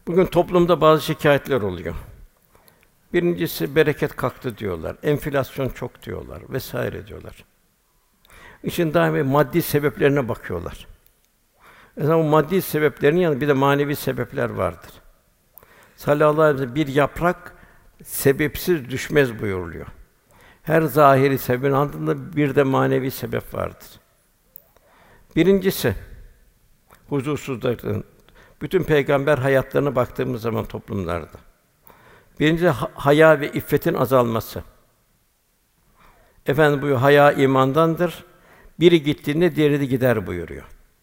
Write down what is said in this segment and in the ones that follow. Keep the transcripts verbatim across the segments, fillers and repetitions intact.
Bugün toplumda bazı şikâyetler oluyor. Birincisi bereket kalktı diyorlar, enflasyon çok diyorlar vesaire diyorlar. İşin daimi maddi sebeplerine bakıyorlar. Mesela o maddi sebeplerin yanında bir de manevi sebepler vardır. Sallallahu aleyhi ve sellem bir yaprak sebepsiz düşmez buyuruluyor. Her zahiri sebebin altında bir de manevi sebep vardır. Birincisi huzursuzlukların. Bütün peygamber hayatlarına baktığımız zaman toplumlarda. Birincisi haya ve iffetin azalması. Efendim buyuruyor, haya imandandır. Biri gittiğinde diğeri de gider buyuruyor.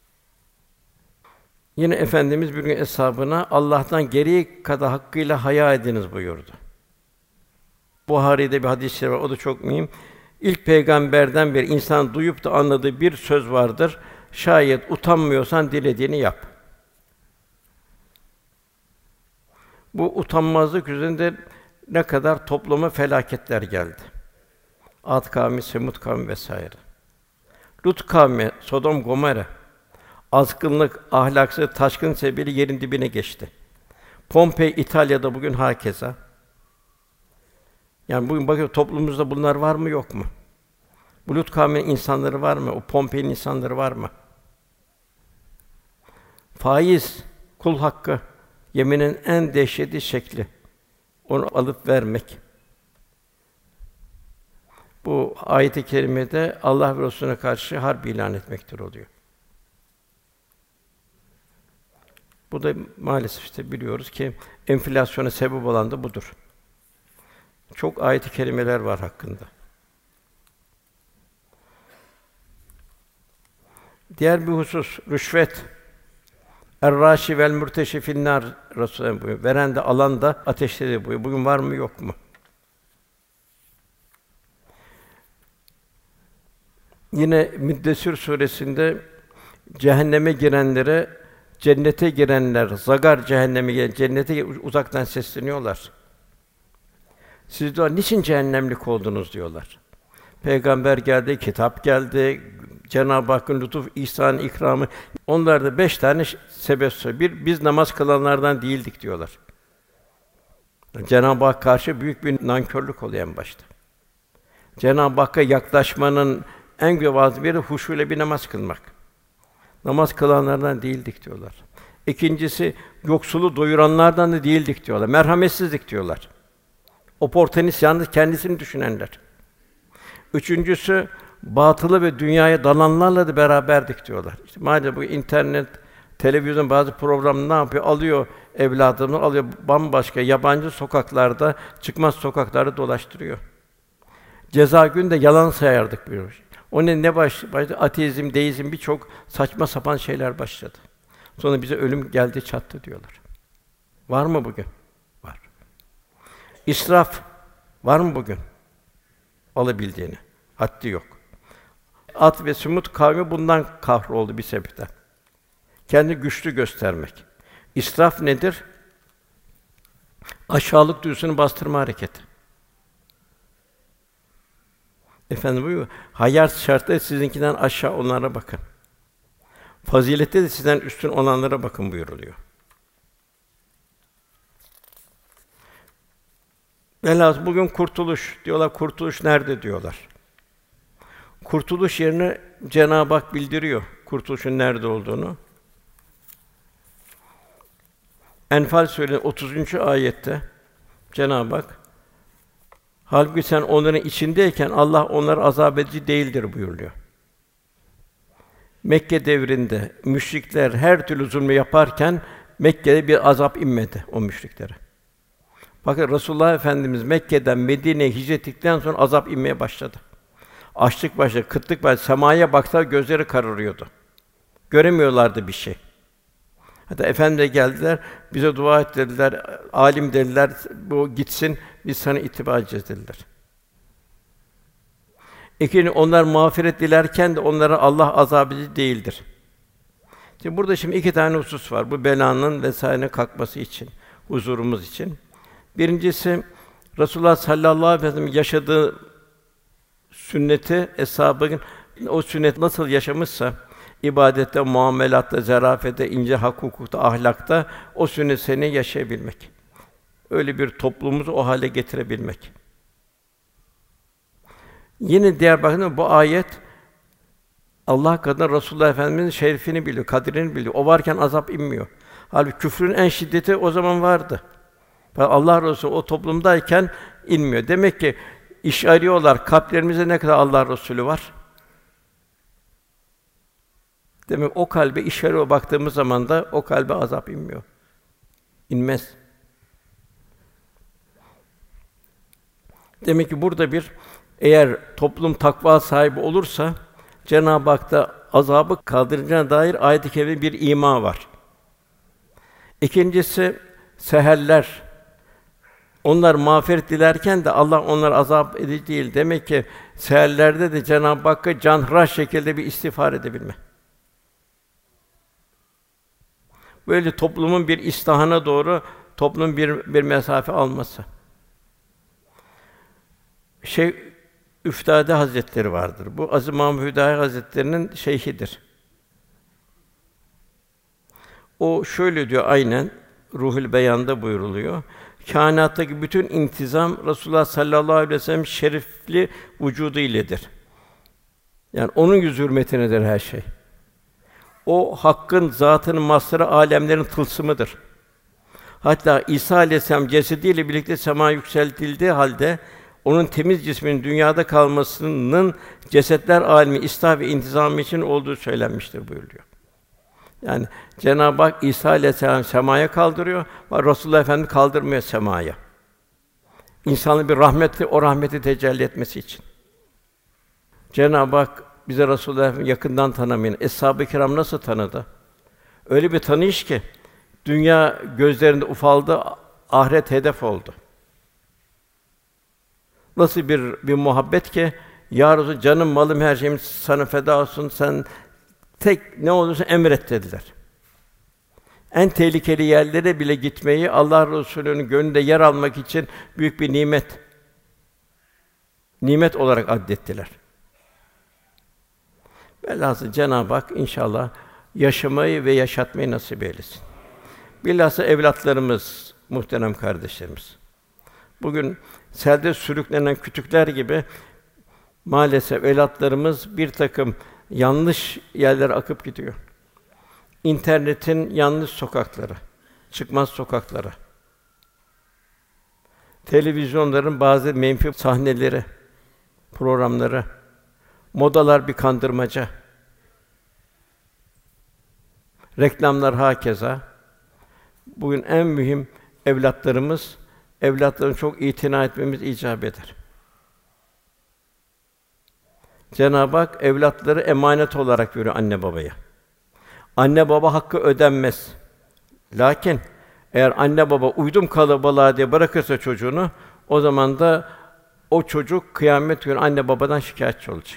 Yine Efendimiz bir gün eshabına Allah'tan gereği kadar hakkıyla haya ediniz buyurdu. Buhari'de bir hadis-i var, o da çok mühim. İlk peygamberden beri insan duyup da anladığı bir söz vardır. Şayet utanmıyorsan dilediğini yap. Bu utanmazlık yüzünden ne kadar topluma felaketler geldi. Ad kavmi, Semud kavmi vesaire. Lut kavmi, Sodom, Gomorra, azgınlık, ahlaksızlık, taşkın sebebiyle yerin dibine geçti. Pompei, İtalya'da bugün hakeza. Yani bugün bakıyor toplumumuzda bunlar var mı yok mu? Bu Lut kavminin insanları var mı? O Pompei'nin insanları var mı? Faiz, kul hakkı, yeminin en dehşetli şekli. Onu alıp vermek. Bu ayet-i kerimede Allah ve Resulüne karşı harp ilan etmektir oluyor. Bu da maalesef işte biliyoruz ki enflasyona sebep olan da budur. Çok ayet-i kerimeler var hakkında. Diğer bir husus rüşvet. Er-râşi vel mürteşi fin-nâr Resulullah buyuruyor. Veren de alan da ateştedir buyuruyor. Bugün var mı yok mu? Yine Müddessir suresinde cehenneme girenlere cennete girenler zagar cehenneme giren cennete uzaktan sesleniyorlar. Siz diyor niçin cehennemlik oldunuz diyorlar. Peygamber geldi, kitap geldi, Cenab-ı Hakk'ın lütuf, ihsan, ikramı. Onlar da beş tane sebep söylüyor. Bir, biz namaz kılanlardan değildik diyorlar. Cenab-ı Hak karşı büyük bir nankörlük oluyor en başta. Cenab-ı Hakk'a yaklaşmanın en güzel vazifesi huşuyla bir namaz kılmak. Namaz kılanlardan değildik diyorlar. İkincisi yoksulu doyuranlardan da değildik diyorlar. Merhametsizlik diyorlar. Oportunist yalnız kendisini düşünenler. Üçüncüsü batılı ve dünyaya dalanlarla da beraberdik diyorlar. İşte madem bu internet, televizyon bazı programı ne yapıyor? Alıyor evladını, alıyor bambaşka yabancı sokaklarda, çıkmaz sokaklarda dolaştırıyor. Ceza günde yalan sayardık buyuruyor. O ne ne baş, başladı? Ateizm, deizm birçok saçma sapan şeyler başladı. Sonra bize ölüm geldi çattı diyorlar. Var mı bugün? Var. İsraf var mı bugün? Alabildiğini. Haddi yok. Ad ve Semud kavmi bundan kahroldu bir sebepten. Kendi güçlü göstermek. İsraf nedir? Aşağılık duygusunu bastırma hareketi. Efendim buyuruyor, hayat şartları sizinkinden aşağı onlara bakın. Fazilette de sizden üstün olanlara bakın buyuruluyor. Velhâsıl bugün kurtuluş diyorlar. Kurtuluş nerede diyorlar. Kurtuluş yerini Cenab-ı Hak bildiriyor. Kurtuluşun nerede olduğunu. Enfal Suresi otuzuncu ayette Cenab-ı Hak halbuki sen onların içindeyken Allah onları azap edici değildir buyuruyor. Mekke devrinde müşrikler her türlü zulmü yaparken Mekke'de bir azap inmedi o müşriklere. Bakın Resulullah Efendimiz Mekke'den Medine'ye hicret ettikten sonra azap inmeye başladı. Açlık başladı, kıtlık başladı. Semaya baksa gözleri kararıyordu. Göremiyorlardı bir şey. Hatta Efendimiz'e geldiler, bize dua et dediler, alim dediler, bu gitsin, biz sana ittiba edeceğiz dediler. İkinci, onlar mağfiret dilerken de onlara Allah azab edici değildir. Şimdi burada şimdi iki tane husus var. Bu belanın vesairenin kalkması için, huzurumuz için. Birincisi Resulullah sallallahu aleyhi ve sellem yaşadığı sünneti eshab-ı o sünnet nasıl yaşamışsa ibadette, muamelatta, zarafette, ince hak hukukta, ahlakta o sünnet seni yaşayabilmek. Öyle bir toplumumuzu o hale getirebilmek. Yine diğer bakın bu ayet Allah katında Resulullah Efendimiz'in şerefini biliyor, kadrini biliyor. O varken azap inmiyor. Halbuki küfrün en şiddeti o zaman vardı. Allah Resulü o toplumdayken inmiyor. Demek ki iş arıyorlar. Kalplerimizde ne kadar Allah Resulü var? Demek o kalbe iş arıyor baktığımız zaman da o kalbe azap inmiyor. İnmez. Demek ki burada bir eğer toplum takva sahibi olursa Cenab-ı Hak da azabı kaldıracağına dair ayet-i kerime bir ima var. İkincisi seherler. Onlar mağfiret dilerken de Allah onlara azap edici değil. Demek ki seherlerde de Cenab-ı Hakk'a canhıraş şekilde bir istiğfar edebilme. Böyle toplumun bir islahına doğru toplumun bir bir mesafe alması. Şey Üftade Hazretleri vardır. Bu Aziz Mahmud Hüdayi Hazretleri'nin şeyhidir. O şöyle diyor aynen Ruhul Beyan'da buyruluyor. Kainattaki bütün intizam Resulullah sallallahu aleyhi ve sellem şerefli vücudu iledir. Yani onun yüz hürmetinedir her şey. O hakkın zatının mazharı alemlerin tılsımıdır. Hatta İsa aleyhisselam cesediyle birlikte semaya yükseltildiği halde onun temiz cisminin dünyada kalmasının cesetler alemi ıslah ve intizamı için olduğu söylenmiştir buyuruyor. Yani Cenab-ı Hak İsa aleyhisselam semaya kaldırıyor ve Resulullah Efendimiz kaldırmıyor semaya. İnsanın bir rahmeti, o rahmeti tecelli etmesi için. Cenab-ı Hak bize Resulullah Efendimiz yakından tanımayan Eshab-ı Kiram nasıl tanıdı? Öyle bir tanıyış ki dünya gözlerinde ufaldı, ahiret hedef oldu. Nasıl bir bir muhabbet ki ya Resulallah, canım, malım, her şeyim sana feda olsun. Sen tek ne olursa emret dediler. En tehlikeli yerlere bile gitmeyi Allah Resulü'nün gönlünde yer almak için büyük bir nimet nimet olarak addettiler. Velhâsıl Cenab-ı Hak inşallah yaşamayı ve yaşatmayı nasip eylesin. Bilhassa evlatlarımız, muhterem kardeşlerimiz. Bugün selde sürüklenen kütükler gibi maalesef evlatlarımız bir takım yanlış yerlere akıp gidiyor. İnternetin yanlış sokakları, çıkmaz sokakları, televizyonların bazı menfi sahneleri, programları, modalar bir kandırmaca, reklamlar hakeza. Bugün en mühim evlatlarımız, evlatların çok itina etmemiz icap eder. Cenab-ı Hak evlatları emanet olarak veriyor anne babaya. Anne baba hakkı ödenmez. Lakin eğer anne baba uydum kalabalığa diye bırakırsa çocuğunu, o zaman da o çocuk kıyamet günü anne babadan şikâyetçi olacak.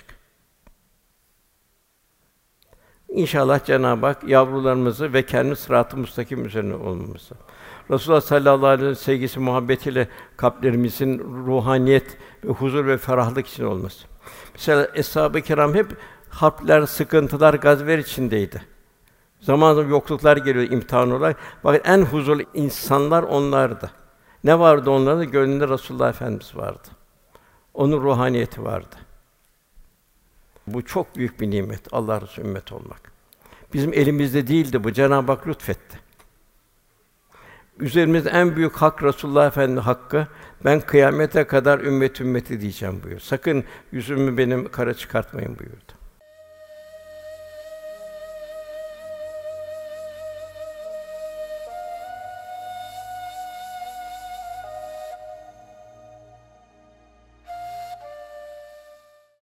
İnşallah Cenab-ı Hak yavrularımızı ve kendi sırat-ı müstakim üzerine olmamızı, Resulullah sallallahu aleyhi ve sellem sevgisi, muhabbetiyle kalplerimizin ruhaniyet ve huzur ve ferahlık için olması. Mesela Eshab-ı Kiram hep harpler, sıkıntılar, gazveler içindeydi. Zaman zaman yokluklar geliyor imtihan olarak. Bakın en huzurlu insanlar onlardı. Ne vardı onlarda? Gönlünde Resulullah Efendimiz vardı. Onun ruhaniyeti vardı. Bu çok büyük bir nimet, Allah Resulü ümmeti olmak. Bizim elimizde değildi bu, Cenab-ı Hak lütfetti. Üzerimizde en büyük hak Resulullah Efendimiz hakkı. Ben kıyamete kadar ümmet ümmeti diyeceğim buyuruyor. Sakın yüzümü benim kara çıkartmayın buyurdu.